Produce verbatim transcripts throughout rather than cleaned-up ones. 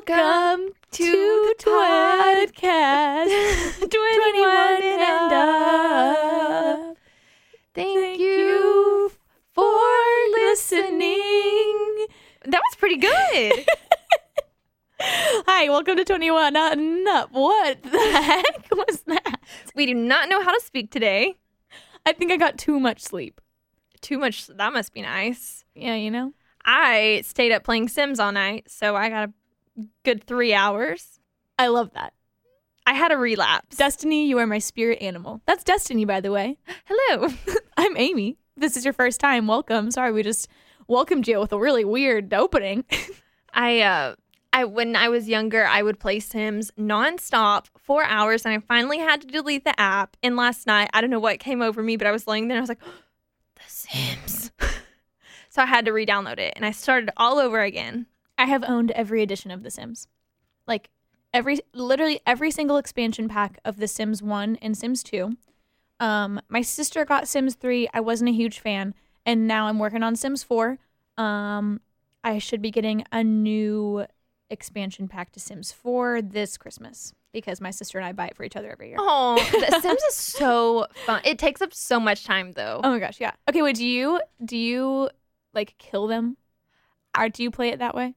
Welcome to Podcast twenty-one and up. Thank, Thank you you for listening. That was pretty good. Hi, welcome to twenty-one and up. What the heck was that? We do not know how to speak today. I think I got too much sleep. Too much. That must be nice. Yeah, you know? I stayed up playing Sims all night, so I got a good three hours. I love that. I had a relapse. Destiny, you are my spirit animal. That's Destiny, by the way. Hello. I'm Amy. This is your first time. Welcome. Sorry, we just welcomed you with a really weird opening. I, uh, I when I was younger, I would play Sims nonstop, four hours, and I finally had to delete the app. And last night, I don't know what came over me, but I was laying there and I was like, oh, The Sims. So I had to re-download it, and I started all over again. I have owned every edition of The Sims. Like, every, literally every single expansion pack of The Sims one and Sims two. Um, my sister got Sims three. I wasn't a huge fan, and now I'm working on Sims four. Um, I should be getting a new expansion pack to Sims four this Christmas because my sister and I buy it for each other every year. Oh, The Sims is so fun. It takes up so much time, though. Oh my gosh, yeah. Okay, wait, do you, do you, like, kill them? Or do you play it that way?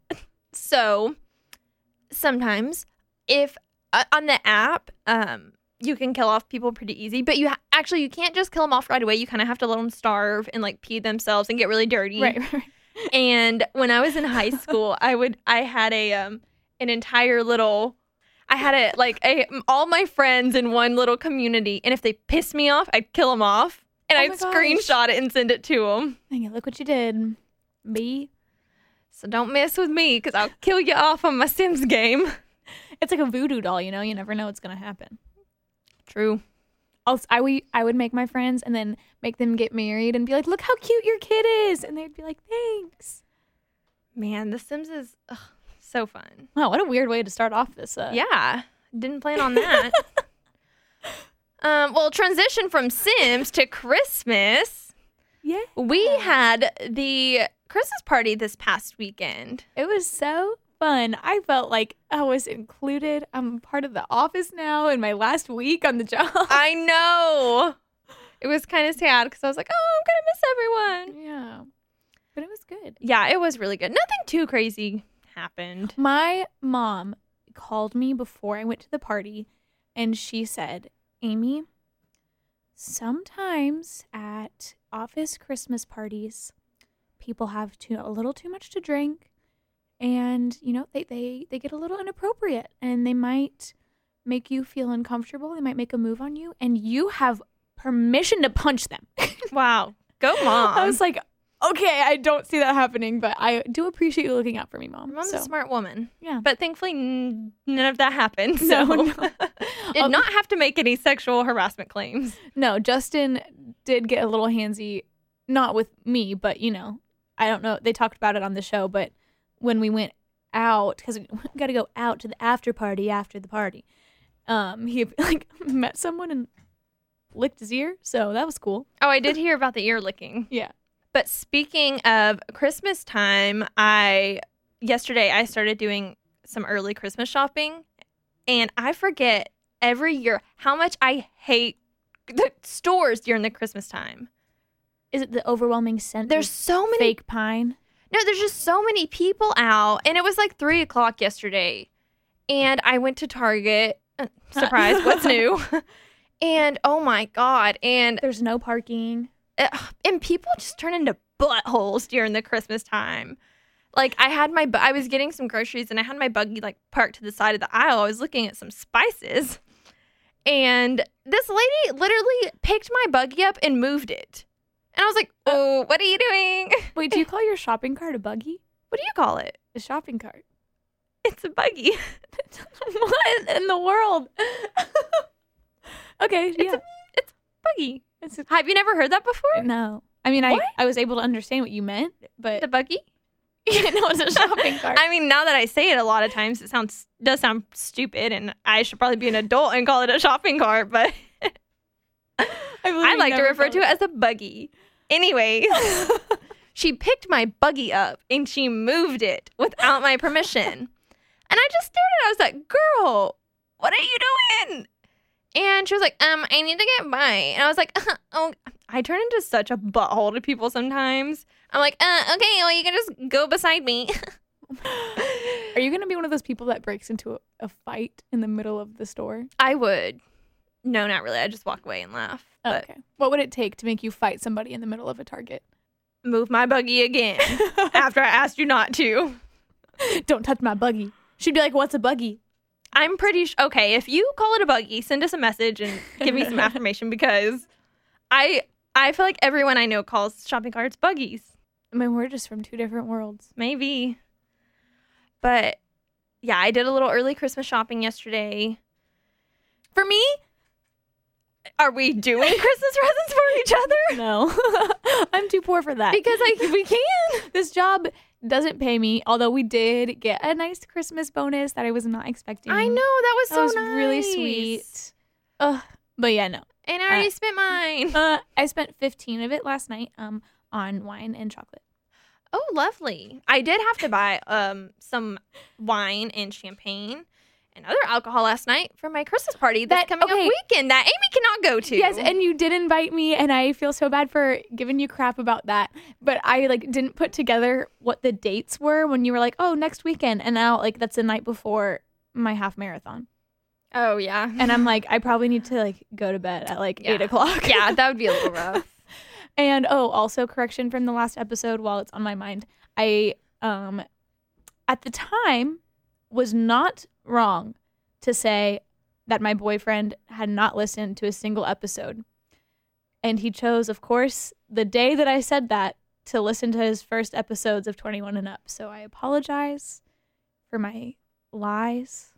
So sometimes if uh, on the app, um, you can kill off people pretty easy, but you ha- actually, you can't just kill them off right away. You kind of have to let them starve and like pee themselves and get really dirty. Right, right. And when I was in high school, I would, I had a, um, an entire little, I had a, like a, all my friends in one little community. And if they pissed me off, I'd kill them off and Oh I'd my gosh. screenshot it and send it to them. Dang it, look what you did. Me. So don't mess with me because I'll kill you off on my Sims game. It's like a voodoo doll, you know? You never know what's going to happen. True. Also, I, we, I would make my friends and then make them get married and be like, look how cute your kid is. And they'd be like, thanks. Man, The Sims is ugh, so fun. Wow, what a weird way to start off this. Uh... Yeah, didn't plan on that. um, well, transition from Sims to Christmas. Yeah. We had the Christmas party this past weekend. It was so fun. I felt like I was included. I'm part of the office now in my last week on the job. I know. It was kind of sad because I was like, oh, I'm going to miss everyone. Yeah. But it was good. Yeah, it was really good. Nothing too crazy happened. My mom called me before I went to the party and she said, Amy, sometimes at office Christmas parties, people have too, a little too much to drink and, you know, they, they, they get a little inappropriate and they might make you feel uncomfortable. They might make a move on you and you have permission to punch them. Wow. Go, Mom. I was like, okay, I don't see that happening, but I do appreciate you looking out for me, Mom. Your mom's so. a smart woman. Yeah. But thankfully, n- none of that happened. So No, no. did not have to make any sexual harassment claims. No, Justin did get a little handsy, not with me, but, you know, I don't know. They talked about it on the show, but when we went out, because we got to go out to the after party after the party, um, he, like, met someone and licked his ear, so that was cool. Oh, I did hear about the ear licking. Yeah. But speaking of Christmas time, I yesterday I started doing some early Christmas shopping, and I forget every year how much I hate the stores during the Christmas time. Is it the overwhelming scent There's of so many fake pine? No, there's just so many people out, and it was like three o'clock yesterday, and I went to Target. Uh, surprise, what's new? And oh my god, and There's no parking. uh, and people just turn into buttholes during the Christmas time. Like I had my, bu- I was getting some groceries, and I had my buggy like parked to the side of the aisle. I was looking at some spices, and this lady literally picked my buggy up and moved it. And I was like, oh, what are you doing? Wait, do you call your shopping cart a buggy? What do you call it? A shopping cart. It's a buggy. What in the world? Okay, It's yeah. a, it's a buggy. It's a, Have you never heard that before? no. I mean, I, What? I was able to understand what you meant, but The buggy? you know, it's a shopping cart. I mean, now that I say it a lot of times, it sounds does sound stupid, and I should probably be an adult and call it a shopping cart, but I like to refer to it as a buggy. Anyways, she picked my buggy up and she moved it without my permission. And I just stared at her. I was like, girl, what are you doing? And she was like, um, I need to get by. And I was like, uh, oh, I turn into such a butthole to people sometimes. I'm like, uh, okay, well, you can just go beside me. Are you going to be one of those people that breaks into a, a fight in the middle of the store? I would. No, not really. I just walk away and laugh. But Okay. What would it take to make you fight somebody in the middle of a Target? move my buggy again after I asked you not to. Don't touch my buggy. She'd be like, what's a buggy? I'm pretty sh- okay. If you call it a buggy, send us a message and give me some affirmation because I I feel like everyone I know calls shopping carts buggies. I mean, we're just from two different worlds. Maybe, but yeah, I did a little early Christmas shopping yesterday. For me? Are we doing Christmas presents for each other? No. I'm too poor for that. Because like we can. This job doesn't pay me, although we did get a nice Christmas bonus that I was not expecting. I know that was That so was nice. really sweet. Ugh. But yeah, no. And I already Uh, spent mine. Uh, I spent fifteen of it last night um on wine and chocolate. Oh, lovely. I did have to buy um some wine and champagne and other alcohol last night for my Christmas party that's That- coming okay. up weekend that Amy cannot go to. Yes, and you did invite me, and I feel so bad for giving you crap about that. But I like didn't put together what the dates were when you were like, "Oh, next weekend," and now like that's the night before my half marathon, Oh, yeah. and I'm like, I probably need to like go to bed at like Yeah. eight o'clock. Yeah, that would be a little rough. And oh, also correction from the last episode while it's on my mind. I um at the time was not wrong to say that my boyfriend had not listened to a single episode. And he chose, of course, the day that I said that to listen to his first episodes of twenty-one and Up. So I apologize for my lies.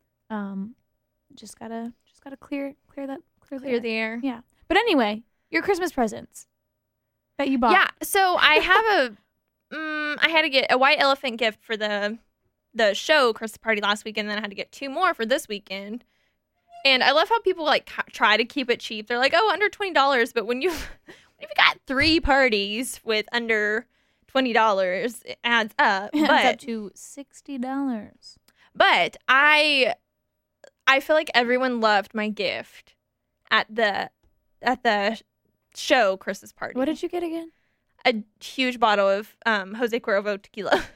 Um just gotta just gotta clear clear that clear, Clear the the air. Yeah. But anyway, your Christmas presents that you bought. Yeah, so I have a, um, I had to get a white elephant gift for the the show Christmas party last weekend, and then I had to get two more for this weekend. And I love how people like ca- try to keep it cheap. They're like, oh, under twenty dollars, but when you if you got three parties with under twenty dollars, it adds up. It's But up to sixty dollars. but I I feel like everyone loved my gift at the at the show Christmas party. What did you get again? A huge bottle of um, Jose Cuervo tequila.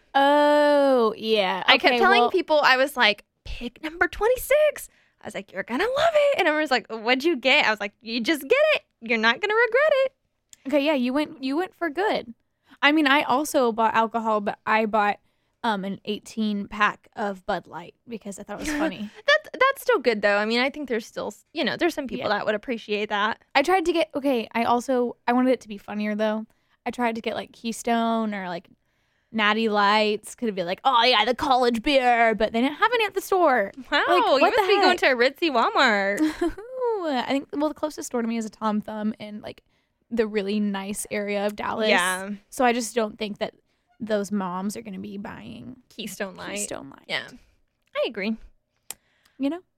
Oh, yeah. I kept Okay, telling well, people, I was like, pick number twenty-six. I was like, you're going to love it. And everyone was like, what'd you get? I was like, you just get it. You're not going to regret it. Okay, yeah, you went you went for good. I mean, I also bought alcohol, but I bought um an eighteen pack of Bud Light because I thought it was funny. That's, that's still good, though. I mean, I think there's still, you know, there's some people Yeah. that would appreciate that. I tried to get okay, I also I wanted it to be funnier though. I tried to get like Keystone or like Natty Lights. Could be like, oh yeah, the college beer, but they didn't have any at the store. Wow. Like, you what must the be going heck? to a ritzy Walmart. I think well the closest store to me is a Tom Thumb in like the really nice area of Dallas. Yeah. So I just don't think that those moms are going to be buying Keystone Light. Keystone Light. Yeah. I agree. You know?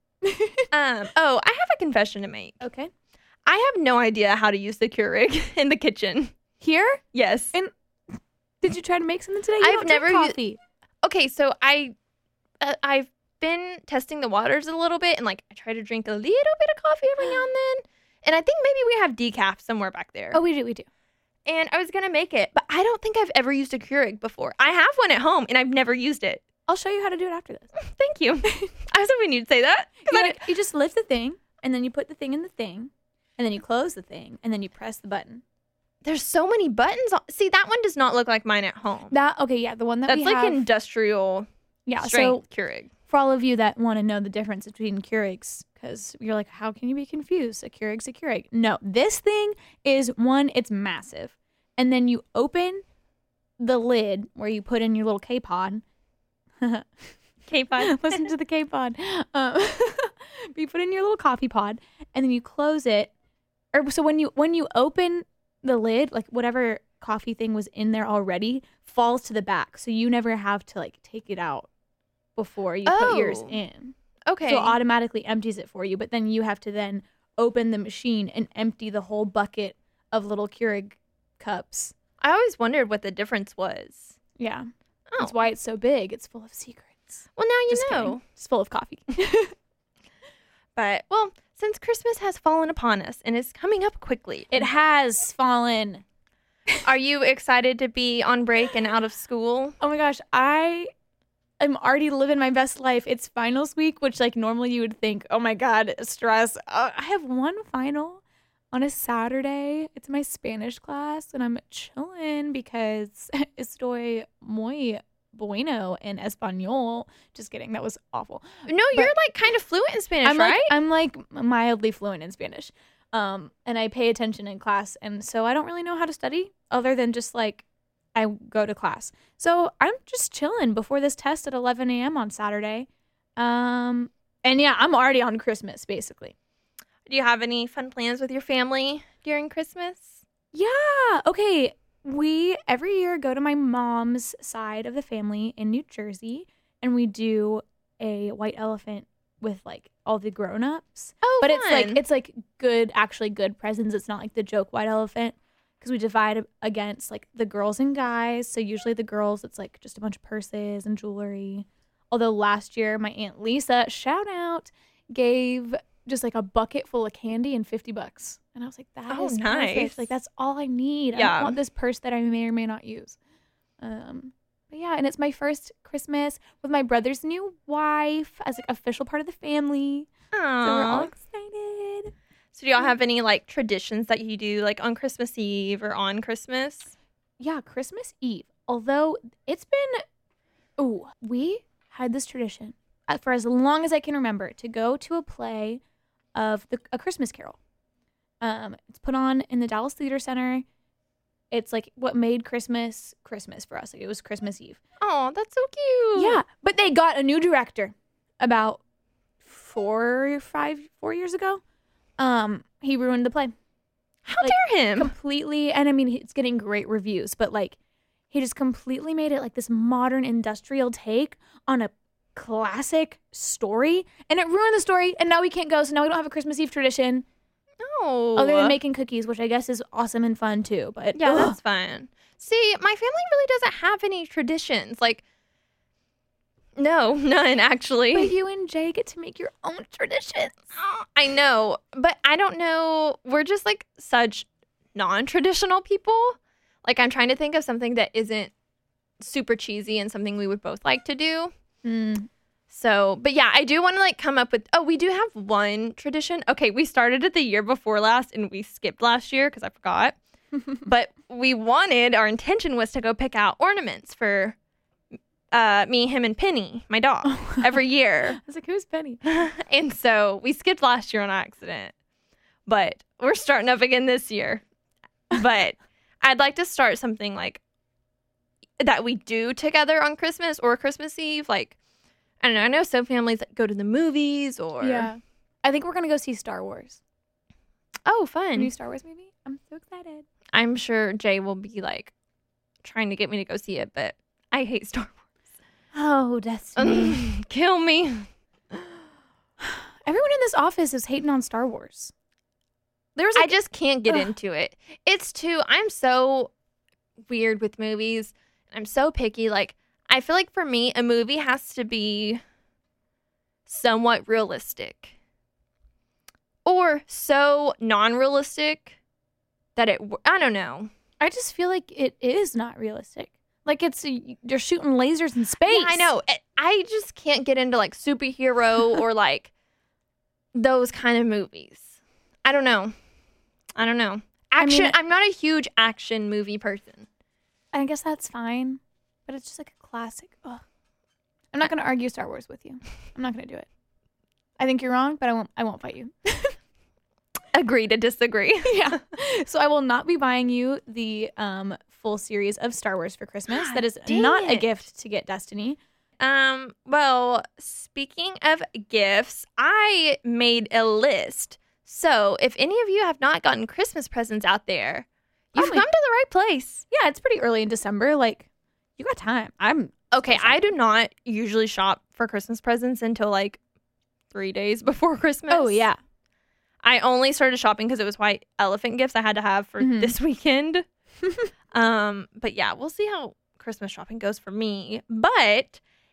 Um. Oh, I have a confession to make. Okay. I have no idea how to use the Keurig in the kitchen. Here? Yes. And did you try to make something today? You I've don't drink never u- coffee. Okay, so I, uh, I've been testing the waters a little bit, and like I try to drink a little bit of coffee every now and then, and I think maybe we have decaf somewhere back there. Oh, we do, we do. And I was gonna make it, but I don't think I've ever used a Keurig before. I have one at home, and I've never used it. I'll show you how to do it after this. Thank you. I was hoping you'd say that. 'cause You, I like, you just lift the thing, and then you put the thing in the thing, and then you close the thing, and then you press the button. There's so many buttons. On- See, that one does not look like mine at home. That okay, yeah, the one that That's we like have. industrial yeah, so strength Keurig. for all of you that want to know the difference between Keurigs, because you're like, how can you be confused? A Keurig's a Keurig. No, this thing is one, it's massive. And then you open the lid where you put in your little K-Pod. K-Pod. Listen to the K-Pod. Um, you put in your little coffee pod, and then you close it. Or so when you when you open the lid, like whatever coffee thing was in there already falls to the back, so you never have to like take it out before you put yours Oh. in. Okay. So it automatically empties it for you, but then you have to then open the machine and empty the whole bucket of little Keurig cups. I always wondered what the difference was. Yeah. Oh. That's why it's so big. It's full of secrets. notes. Well, now you Just know. kidding. Just full of coffee. But, well, since Christmas has fallen upon us and is coming up quickly, It has fallen. are you excited to be on break and out of school? Oh my gosh, I am already living my best life. It's finals week, which like normally you would think, oh my God, stress. Uh, I have one final on a Saturday. It's my Spanish class, and I'm chilling because estoy muy bueno en español. Just kidding, that was awful. No, you're like kind of fluent in Spanish, I'm right? like I'm like mildly fluent in Spanish. Um, and I pay attention in class, and so I don't really know how to study other than just like I go to class. So I'm just chilling before this test at eleven a.m. on Saturday. Um, and yeah, I'm already on Christmas basically. Do you have any fun plans with your family during Christmas? Yeah. Okay. We every year go to my mom's side of the family in New Jersey, and we do a white elephant with like all the grown-ups. Oh, but fun. it's like it's like good, actually good presents. It's not like the joke white elephant, because we divide against like the girls and guys. So usually the girls, it's like just a bunch of purses and jewelry. Although last year my Aunt Lisa, shout out, gave just like a bucket full of candy and fifty bucks. And I was like, that Oh, is nice. perfect. Like that's all I need. I Yeah. don't want this purse that I may or may not use. Um, but yeah, and it's my first Christmas with my brother's new wife as like official part of the family. So we're all Aww. excited. So do y'all have any like traditions that you do like on Christmas Eve or on Christmas? Yeah, Christmas Eve. Although it's been, oh, we had this tradition uh, for as long as I can remember to go to a play of the A Christmas Carol. Um, it's put on in the Dallas Theater Center. It's like what made Christmas Christmas for us. Like it was Christmas Eve. Oh, that's so cute. Yeah, but they got a new director about four or five, four years ago. Um, he ruined the play. How Like, dare him? Completely, and I mean, it's getting great reviews, but like, he just completely made it like this modern industrial take on a classic story, and it ruined the story, and now we can't go, so now we don't have a Christmas Eve tradition, No. other than making cookies, which I guess is awesome and fun too, but Yeah, ugh. that's fun. See, my family really doesn't have any traditions. Like, no, none actually. But you and Jay get to make your own traditions. I know, but I don't know. We're just like such non-traditional people. Like, I'm trying to think of something that isn't super cheesy and something we would both like to do. Mm. So, but yeah, I do want to like come up with, oh, we do have one tradition. Okay, we started it the year before last and we skipped last year because I forgot. But we wanted, our intention was to go pick out ornaments for uh, me, him, and Penny, my dog, every year. I was like, who's Penny? And so we skipped last year on accident. But we're starting up again this year. But I'd like to start something like that we do together on Christmas or Christmas Eve. Like, I don't know. I know some families that go to the movies or. Yeah. I think we're going to go see Star Wars. Oh, The fun. new Star Wars movie. I'm so excited. I'm sure Jay will be like trying to get me to go see it, but I hate Star Oh, Destiny. Wars. Kill me. Everyone in this office is hating on Star Wars. There was I like, just can't get Ugh. into it. It's too, I'm so weird with movies. I'm so picky. Like, I feel like for me, a movie has to be somewhat realistic or so non-realistic that it, w- I don't know. I just feel like it is not realistic. Like it's you're shooting lasers in space. Yeah, I know. I- I just can't get into like superhero or like those kind of movies. I don't know. I don't know. I Action. mean- I'm not a huge action movie person. I guess that's fine, but it's just like a classic. Ugh. I'm not going to argue Star Wars with you. I'm not going to do it. I think you're wrong, but I won't. I won't fight you. Agree to disagree. Yeah. So I will not be buying you the um, full series of Star Wars for Christmas. God That is dang not a it. gift to get Destiny. Um, well, speaking of gifts, I made a list. So if any of you have not gotten Christmas presents out there, you've Probably- come to the right place. Yeah, it's pretty early in December. Like, you got time. I'm Okay, so excited. I do not usually shop for Christmas presents until like three days before Christmas. Oh, yeah. I only started shopping because it was white elephant gifts I had to have for Mhm. this weekend. um, but yeah, we'll see how Christmas shopping goes for me. But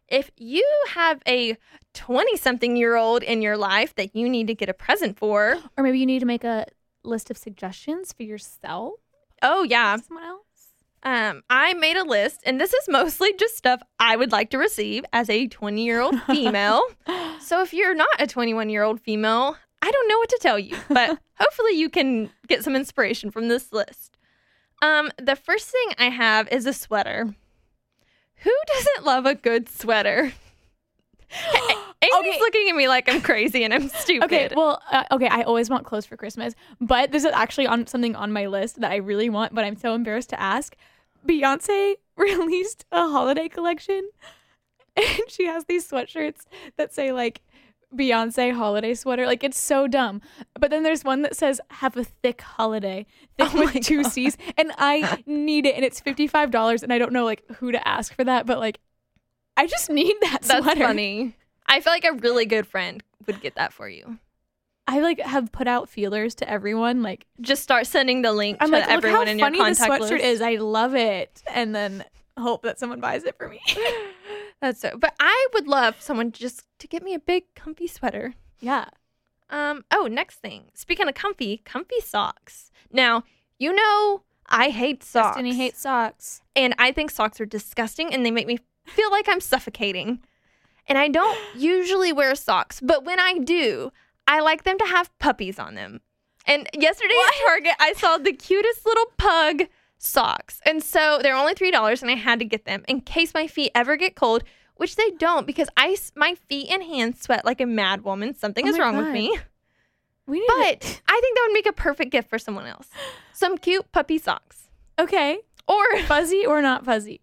if you have a twenty-something-year-old in your life that you need to get a present for. Or maybe you need to make a list of suggestions for yourself. Oh, yeah. Someone else. Um, I made a list, and this is mostly just stuff I would like to receive as a twenty-year-old female. So if you're not a twenty-one-year-old female, I don't know what to tell you, but hopefully you can get some inspiration from this list. Um, the first thing I have is a sweater. Who doesn't love a good sweater? Amy's Okay. looking at me like I'm crazy and I'm stupid. Okay, well, uh, okay, I always want clothes for Christmas, but this is actually on something on my list that I really want, but I'm so embarrassed to ask. Beyonce released a holiday collection, and she has these sweatshirts that say, like, Beyonce holiday sweater. Like, it's so dumb. But then there's one that says, have a thick holiday, thick Oh my with two God. C's, and I need it, and it's fifty-five dollars, and I don't know, like, who to ask for that, but, like, I just need that That's sweater. funny. I feel like a really good friend would get that for you. I, like, have put out feelers to everyone, like, Just start sending the link I'm to like, look everyone how in your funny this contact sweatshirt list. is. I love it. And then hope that someone buys it for me. That's so. But I would love someone just to get me a big comfy sweater. Yeah. Um. Oh, next thing. Speaking of comfy, comfy socks. Now, you know I hate socks. Destiny hates socks. And I think socks are disgusting and they make me feel like I'm suffocating. And I don't usually wear socks, but when I do, I like them to have puppies on them. And yesterday at Target, I saw the cutest little pug socks. And so they're only three dollars and I had to get them in case my feet ever get cold, which they don't because I, s- my feet and hands sweat like a mad woman. Something Oh is my wrong with God. me. We need But I think that would make a perfect gift for someone else. Some cute puppy socks. to- okay. Or Fuzzy or not fuzzy?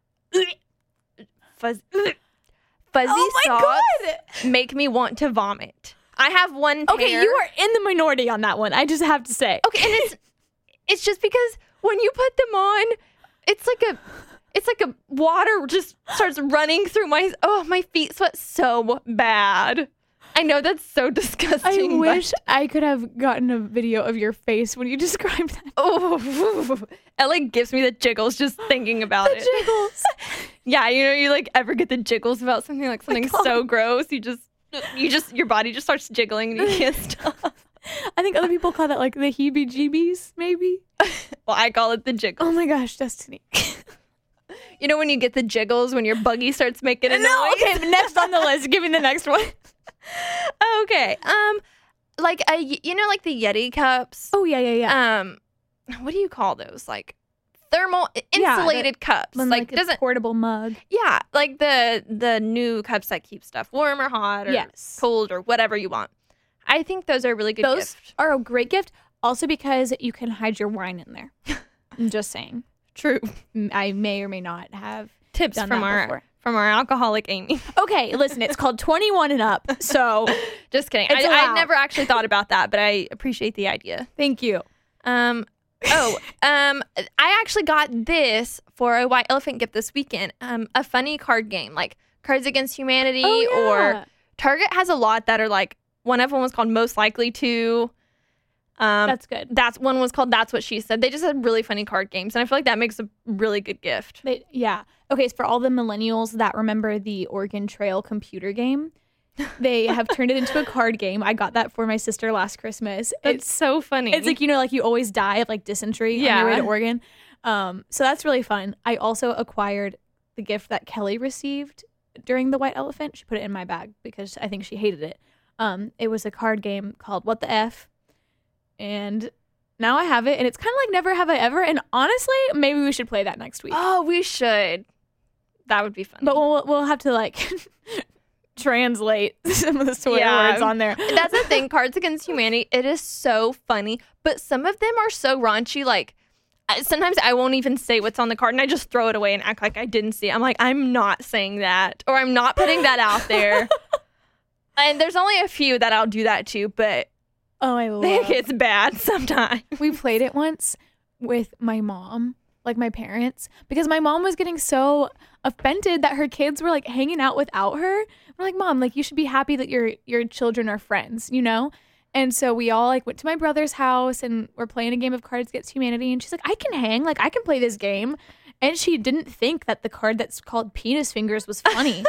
fuzzy, fuzzy Oh my socks God. make me want to vomit. I have one Okay, pair. you are in the minority on that one. I just have to say. Okay, and it's it's just because when you put them on, it's like a it's like a water just starts running through my oh my feet sweat so bad. I know that's so I disgusting. wish I could have gotten a video of your face when you described that. But, oh, it like gives me the jiggles just thinking about The it. jiggles. Yeah, you know, you like ever get the jiggles about something like something God. so gross, you just you just your body just starts jiggling and you can't stop. I think other people call that like the heebie-jeebies, maybe. Well, I call it the jiggles. Oh my gosh, Destiny. You know when you get the jiggles when your buggy starts making a noise? No, okay, next on the list. Give me the next one. Okay. Um, like a you know like the Yeti cups. Oh, yeah, yeah, yeah. Um, what do you call those? Like thermal Yeah, insulated cups. When, Like a doesn't portable mug. yeah like the the new cups that keep stuff warm or hot or Yes. cold or whatever you want. I think those are a really good Those gift. are a great gift. Also because you can hide your wine in there. I'm just saying. True M- I may or may not have tips done from that our before. from our alcoholic Amy. Okay, listen, it's called twenty-one and up. So Just kidding. It's I, I allowed. never actually thought about that, but I appreciate the idea. thank you. Um. Oh. Um. I actually got this for a White Elephant gift this weekend. Um. A funny card game, like Cards Against Humanity, Oh, or yeah. Target has a lot that are like. One of them was called Most Likely To. Um. That's good. That's one was called That's What She Said. They just had really funny card games, and I feel like that makes a really good gift. They, yeah. Okay, so for all the millennials that remember the Oregon Trail computer game, they have turned it into a card game. I got that for my sister last Christmas. It's It's so funny. it's like, you know, like you always die of like dysentery on Yeah. your way to Oregon. Um, so that's really fun. I also acquired the gift that Kelly received during the White Elephant. She put it in my bag because I think she hated it. Um, it was a card game called What the F? And now I have it, and it's kind of like Never Have I Ever. And honestly, maybe we should play that next week. oh, we should. That would be fun. But we'll we'll have to like translate some of the swear Yeah. words on there. That's the thing. Cards Against Humanity. It is so funny, but some of them are so raunchy. Like I- sometimes I won't even say what's on the card, and I just throw it away and act like I didn't see it. I'm like, I'm not saying that, or I'm not putting that out there. And there's only a few that I'll do that to, but Oh, I it love. gets bad sometimes. We played it once with my mom, like my parents, because my mom was getting so offended that her kids were like hanging out without her. We're like, Mom, like you should be happy that your your children are friends, you know? And so we all like went to my brother's house and we're playing a game of Cards Against Humanity, and she's like, I can hang, like I can play this game. And she didn't think that the card that's called Penis Fingers was funny.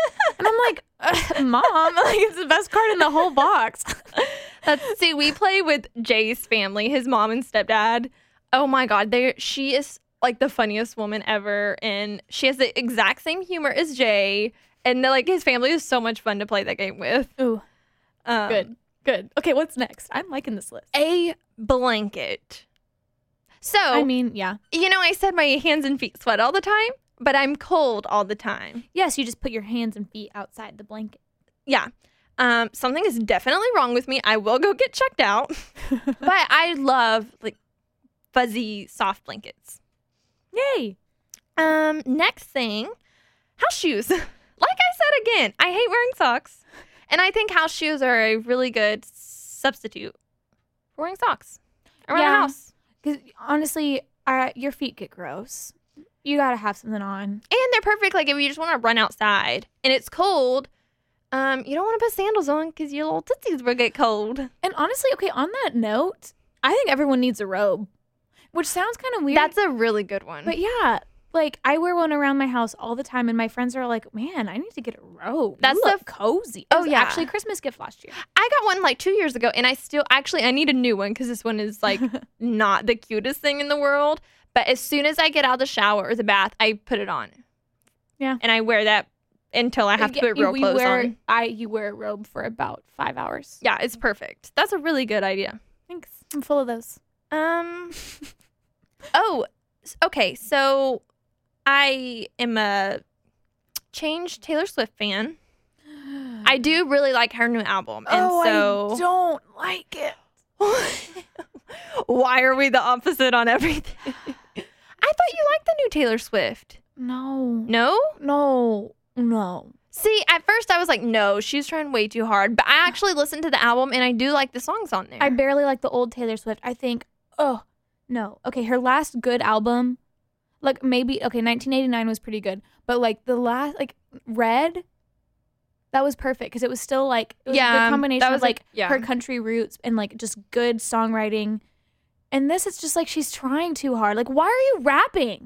And I'm like, uh, Mom, like it's the best card in the whole box. That's, see, we play with Jay's family, his mom and stepdad. Oh my God, they she is like the funniest woman ever, and she has the exact same humor as Jay, and like his family is so much fun to play that game with. Ooh, Um, good, good. Okay, what's next? I'm liking this list. A blanket. So I mean, yeah. you know, I said my hands and feet sweat all the time, but I'm cold all the time. Yes, you just put your hands and feet outside the blanket. Yeah. Um, something is definitely wrong with me. I will go get checked out. But I love like fuzzy, soft blankets. Yay. Um, next thing, house shoes. Like I said again, I hate wearing socks. And I think house shoes are a really good substitute for wearing socks around Yeah. the house. Because honestly, uh, your feet get gross. You gotta have something on. And they're perfect like if you just want to run outside and it's cold. Um, you don't want to put sandals on because your little tootsies will get cold. And honestly, okay, on that note, I think everyone needs a robe, which sounds kind of weird. That's a really good one. But yeah, like I wear one around my house all the time, and my friends are like, "Man, I need to get a robe. That's you the look f- cozy." It Oh, was yeah. actually a Christmas gift last year. I got one like two years ago, and I still actually I need a new one because this one is like not the cutest thing in the world. But as soon as I get out of the shower or the bath, I put it on. Yeah. And I wear that until I have to put You- real we clothes wear, on. I you wear a robe for about five hours. Yeah, it's perfect. That's a really good idea. Thanks. I'm full of those. Um. oh, s- okay. So I am a Change Taylor Swift fan. I do really like her new album, and oh, so I don't like it. why are we the opposite on everything? I thought you liked the new Taylor Swift. No. No? No. No. See, at first I was like, no, she's trying way too hard. But I actually listened to the album and I do like the songs on there. I barely like the old Taylor Swift. I think, oh, no. Okay, her last good album, like maybe, okay, nineteen eighty-nine was pretty good. But like the last, like Red, that was perfect because it was still like, it was a Yeah, good combination that of was, like like- yeah. her country roots and like just good songwriting. And this, it's just like she's trying too hard. Like, why are you rapping?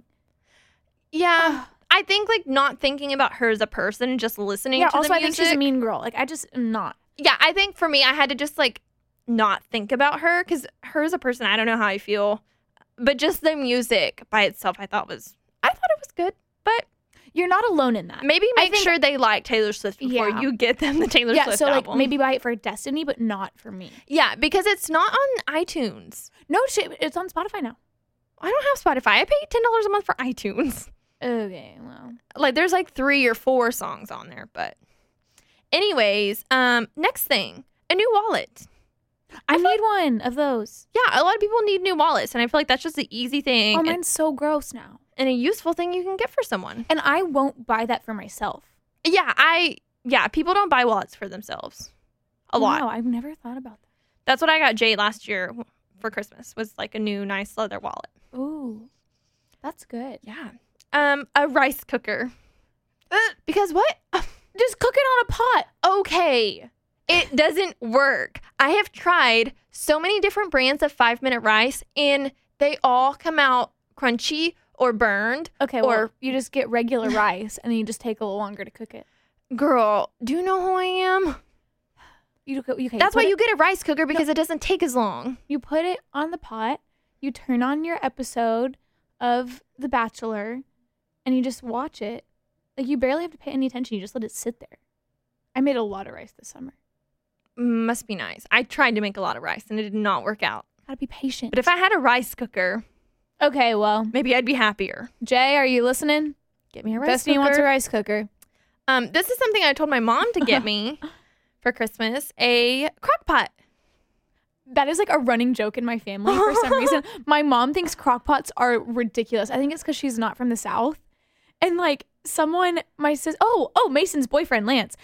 yeah. I think like not thinking about her as a person and just listening Yeah, to also the I think music. she's a mean girl. Like, I just am not. Yeah, I think for me, I had to just like not think about her because her as a person, I don't know how I feel. But just the music by itself, I thought was, I thought it was good. But You're not alone in that. maybe I make think- sure they like Taylor Swift before Yeah. you get them the Taylor yeah, Swift so like album. maybe buy it for Destiny, but not for me. Yeah, because it's not on iTunes. No shit, it's on Spotify now. I don't have Spotify. I pay ten dollars a month for iTunes. Okay, well. Like there's like three or four songs on there, but anyways, um, next thing, a new wallet. I need one of those. Yeah, a lot of people need new wallets, and I feel like that's just the easy thing Oh, and, mine's so gross now. and a useful thing you can get for someone. And I won't buy that for myself. Yeah, I yeah, people don't buy wallets for themselves. A lot. No, I've never thought about That's what I got Jay last year for Christmas. Was like a new nice leather wallet. that. Ooh, that's good. Yeah. Um, a rice cooker. Uh, because what? Just cook it on a pot. Okay. It doesn't work. I have tried so many different brands of five minute rice and they all come out crunchy or burned. Okay, well, Or- you just get regular rice and then you just take a little longer to cook it. Girl, do you know who I am? You, do- okay, That's put why it- you get a rice cooker because it doesn't take as long. You put it on the pot, you turn on your episode of The Bachelor, and you just watch it. Like, you barely have to pay any attention. You just let it sit there. I made a lot of rice this summer. Must be nice. I tried to make a lot of rice and it did not work out. Gotta be patient. But if I had a rice cooker, Okay, well, maybe I'd be happier. Jay, are you listening? Get me a rice Destiny cooker. wants a rice cooker. Um, this is something I told my mom to get me for Christmas, a crock pot. That is like a running joke in my family for some reason. My mom thinks crock pots are ridiculous. I think it's because she's not from the South. And like someone, my sis, oh, oh, Mason's boyfriend, Lance,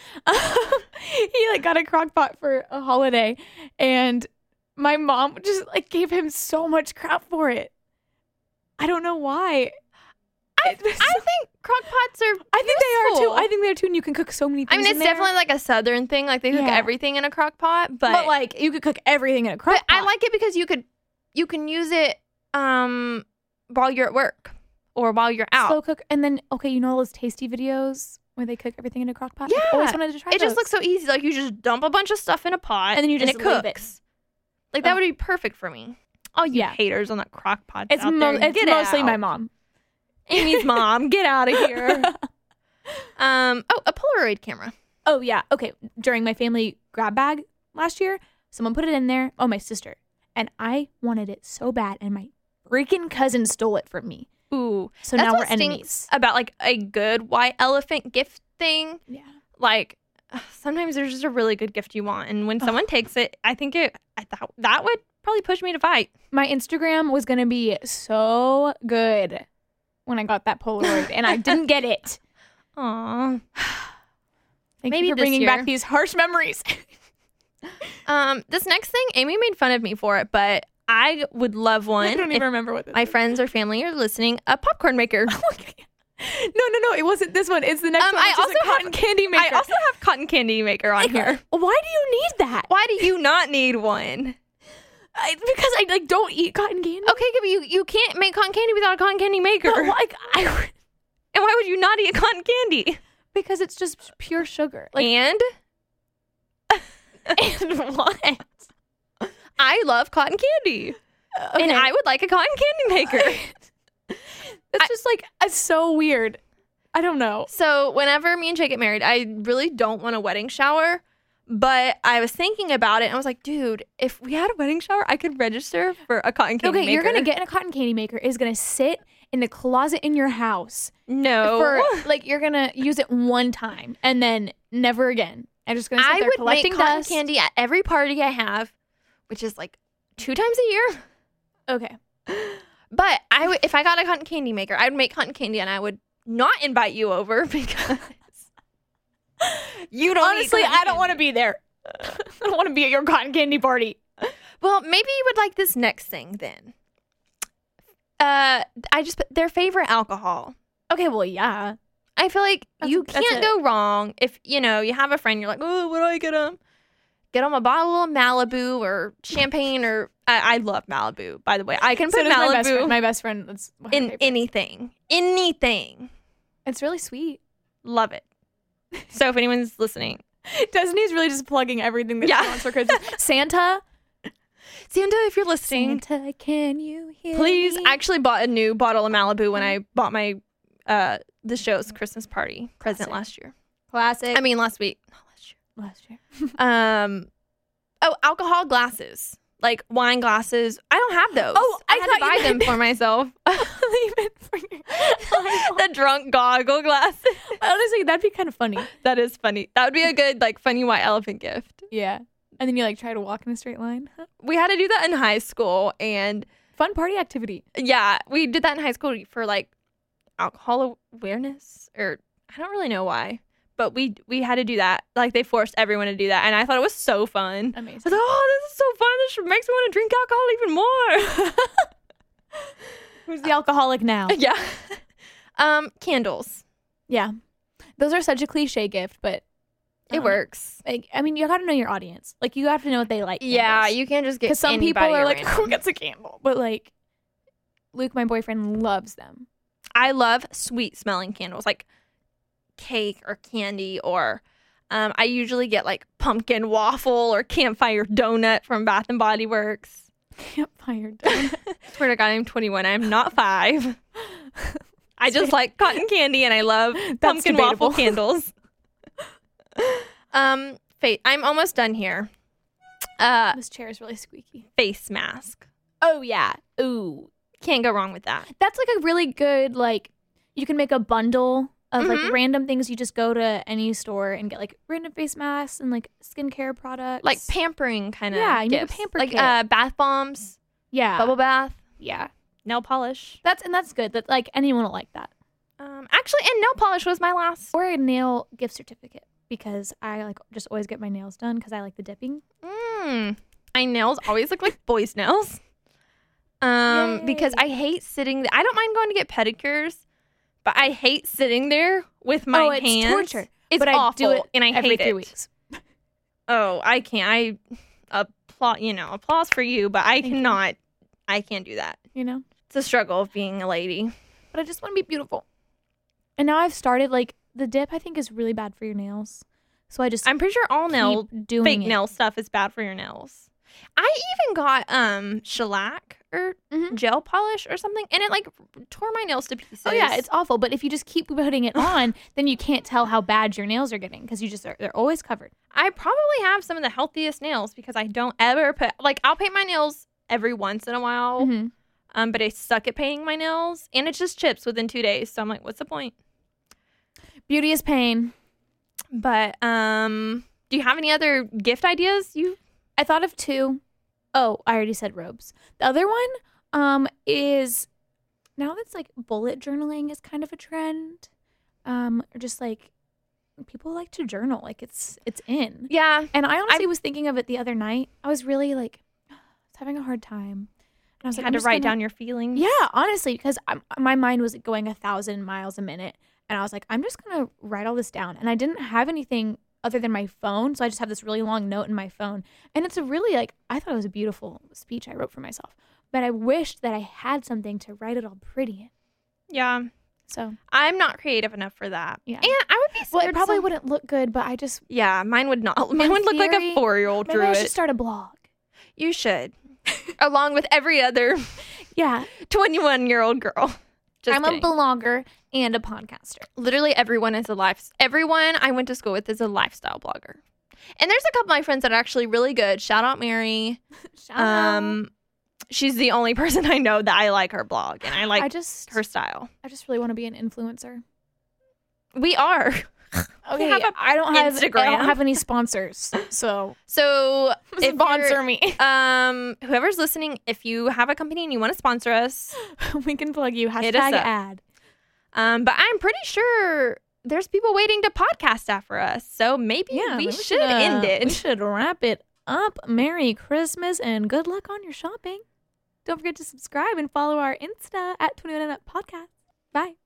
he like got a crock pot for a holiday. And my mom just like gave him so much crap for it. I don't know why. I, I think crock pots are I think they are too. useful. I think they're too. And you can cook so many I things. mean, it's in there. definitely like a Southern thing. Like they cook Yeah. everything in a crock pot, but, But like you could cook everything in a crock but pot. I like it because you could you can use it um while you're at work or while you're out. slow cook. And then okay, you know all those tasty videos Where they cook everything in a crock pot? Yeah. I've always wanted to try It those. just looks so easy. Like, you just dump a bunch of stuff in a pot. And then you just and it leave it. cooks. Like, that Oh. would be perfect for me. Oh, you Yeah. haters on that crock pot. It's, out mo- there. it's Get mostly out. my mom. Amy's mom. Get out of here. um. Oh, a Polaroid camera. Oh, yeah. Okay. During my family grab bag last year, someone put it in there. Oh, my sister. And I wanted it so bad. And my freaking cousin stole it from me. Ooh. So That's now what we're stinks enemies. about, like, a good white elephant gift thing. Yeah. Like, sometimes there's just a really good gift you want. And when someone takes it, I think it I thought that would probably push me to fight. My Instagram was going to be so good when I got that Polaroid. And I didn't get it. Aw. Thank Maybe you for this bringing year. back these harsh memories. Um, this next thing, Amy made fun of me for it, but I would love one. I don't if even remember what this my is. friends or family are listening, a popcorn maker. No, no, no. It wasn't this one. It's the next Um, one. I Which is also a cotton have- candy maker. I also have cotton candy maker on here. Why do you need that? Why do you not need one? I, because I like don't eat cotton candy. Okay, but you, you can't make cotton candy without a cotton candy maker. But, like I, And why would you not eat cotton candy? because it's just pure sugar. Like and and what? I love cotton candy. Okay. And I would like a cotton candy maker. It's just like it's so weird. I don't know. So whenever me and Jay get married, I really don't want a wedding shower. But I was thinking about it and I was like, dude, if we had a wedding shower, I could register for a cotton candy Okay, maker. you're gonna get in a cotton candy maker. It's gonna sit in the closet in your house no. for like you're gonna use it one time and then never again. I'm just gonna sit I there would collecting make cotton dust. candy at every party I have, which is like two times a year. Okay. But I would, if I got a cotton candy maker, I would make cotton candy and I would not invite you over because you don't. Honestly, I don't want to be there. I don't want to be at your cotton candy party. Well, maybe you would like this next thing then. Uh, I just put their favorite alcohol. Okay, well, yeah. I feel like That's- you that's can't it. go wrong if you know you have a friend. You're like, oh, what do I get them? Get them a bottle of Malibu or champagne or I, I love Malibu. By the way, I can So put does my best Malibu friend. My best friend. That's her in favorite. anything, anything. It's really sweet. Love it. So if anyone's listening, Destiny's really just plugging everything that Yeah. she wants for Christmas. Santa, Santa, if you're listening, Santa, can you hear please. me? I actually bought a new bottle of Malibu when I bought my uh the show's Christmas party present Classic. last year. Classic. I mean last week, not last year. last year. Um, oh, alcohol glasses, like wine glasses. I don't have those. Oh, I had thought to you buy them meant- for myself. Leave it for your- The drunk goggle glasses. Honestly, that'd be kind of funny. That is funny. That would be a good like funny white elephant gift. Yeah. And then you like try to walk in a straight line. We had to do that in high school, and Fun party activity. yeah, we did that in high school for like alcohol awareness, or I don't really know why, but we we had to do that. Like they forced everyone to do that, and I thought it was so fun. I was Amazing. like, oh, this is so fun. This makes me want to drink alcohol even more. Who's the alcoholic now? Yeah. Um, candles. Yeah. Those are such a cliche gift, but It um, works. Like, I mean, you got to know your audience. Like, you have to know what they like. Yeah, you can't just get Because some people anybody are a like, random. who gets a candle? But like, Luke, my boyfriend, loves them. I love sweet smelling candles, like cake or candy, or um, I usually get like pumpkin waffle or campfire donut from Bath and Body Works. Campfire donut. Swear to God, I'm twenty-one. I'm not five. I just like cotton candy and I love pumpkin debatable. waffle candles. um, fa- I'm almost done here. Uh, This chair is really squeaky. face mask. Oh, yeah. Ooh. Can't go wrong with that. That's like a really good, like, you can make a bundle of Mhm. like random things. You just go to any store and get like random face masks and like skincare products. Like pampering kind of Yeah, you make a gifts. pamper like kit. uh, bath bombs, yeah. bubble bath, Yeah. nail polish. That's, and that's good. That like anyone will like that. Um, actually, and nail polish was my last. Or a nail gift certificate because I like just always get my nails done because I like the dipping. Mm. My nails always look like boys' nails. Um, Yay. because I hate sitting. I don't mind going to get pedicures, but I hate sitting there with my oh, it's hands. torture. It's but awful, I do it and I every hate three it. weeks. Oh, I can't. I applaud. You know, applause for you, but I Thank you. cannot. I can't do that. You know, It's a struggle of being a lady. but I just want to be beautiful. And now I've started like the dip I think is really bad for your nails. So I just I'm pretty sure all nail keep doing fake it. nail stuff is bad for your nails. I even got um shellac or Mhm. gel polish or something, and it like tore my nails to pieces. Oh yeah, it's awful. But if you just keep putting it on, then you can't tell how bad your nails are getting because you just are, they're always covered. I probably have some of the healthiest nails because I don't ever put like I'll paint my nails every once in a while, Mhm. um, but I suck at painting my nails, and it just chips within two days. So I'm like, what's the point? Beauty is pain. But um, do you have any other gift ideas? You I thought of two. Oh, I already said robes. The other one um, is now that's like bullet journaling is kind of a trend. Um, or just like people like to journal, like it's it's in. yeah. And I honestly was thinking of it the other night. I was really like, I was having a hard time. And I was You like, had I'm to just write gonna- down your feelings. Yeah, honestly, because I'm, my mind was going a thousand miles a minute, and I was like, I'm just gonna write all this down. And I didn't have anything other than my phone, so I just have this really long note in my phone, and it's a really like I thought it was a beautiful speech I wrote for myself, but I wished that I had something to write it all pretty in. Yeah. So I'm not creative enough for that. Yeah. And I would be scared. well, it probably some- wouldn't look good, but I just Yeah, mine would not. Mine would look like a theory, four-year-old maybe drew I should it. start a blog. You should. Along with every other Yeah, twenty-one-year-old girl. Just I'm kidding. a blogger and a podcaster. Literally everyone is a life. Everyone I went to school with is a lifestyle blogger. And there's a couple of my friends that are actually really good. Shout out Mary. Shout out. Um, she's the only person I know that I like her blog, and I like I just her style. I just really want to be an influencer. We are. Okay, have a I don't have I Instagram. don't have any sponsors, so So if sponsor you're- me. um, whoever's listening, if you have a company and you want to sponsor us, We can plug you. Hit us Hashtag up. ad. um, but I'm pretty sure there's people waiting to podcast after us, so maybe Yeah, we maybe should uh, end it. We should wrap it up. Merry Christmas and good luck on your shopping. Don't forget to subscribe and follow our Insta at twenty-one and Up Podcast. Bye.